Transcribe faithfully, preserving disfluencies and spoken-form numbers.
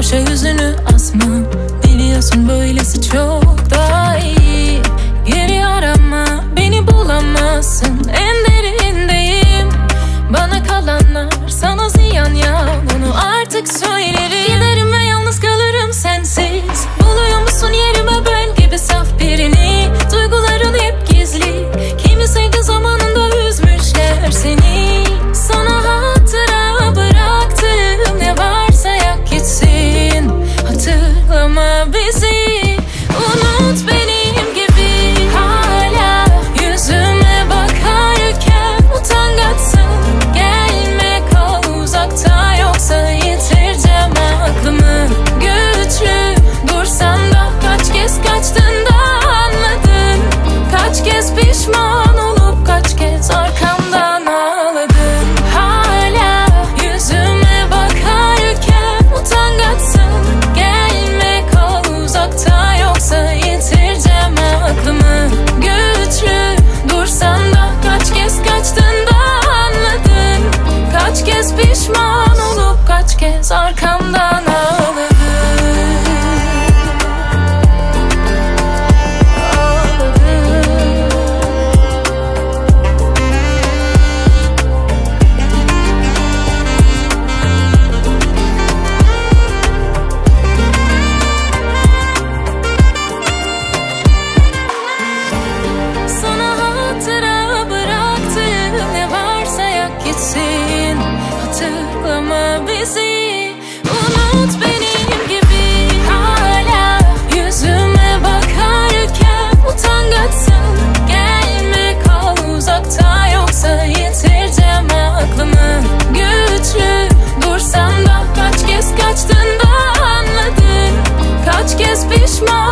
boşa yüzünü asma. Biliyorsun böylesi çok daha iyi. Geri arama, beni bulamazsın. En derindeyim. Bana kalanlar sana ziyan ya. Bunu artık söylerim. Giderim ve yalnız kalırım sensiz. Buluyor musun yerime ben gibi saf birini? Duyguların hep gizli. Kimi sevdi zamanında üzmüşler seni. Sana hatıra bıraktım. Ne varsa yak gitsin. Hatırlama bizi. Unut benim gibi. Hala yüzüme bakarken utangaçsın. Gelme kal uzakta, yoksa yitireceğim aklımı. Güçlü dursam da kaç kez kaçtın da anladın. Kaç kez pişman olup kaç kez arkamdan ağladın. Hala yüzüme bakarken utangaçsın. Gelme kal uzakta, yoksa yitireceğim aklımı. Güçlü dursam da kaç kez kaçtın da anladın. Kaç kez pişman olup kaç kez arkamdan ağladın. Sana hatıra bıraktım. Ne varsa yak gitsin. Hatırlama bizi. Unut benim gibi. Hala yüzüme bakarken utangaçsın. Gelme kal uzakta, yoksa yitireceğim aklımı. Güçlü dursam da kaç kez kaçtın da anladın. Kaç kez pişman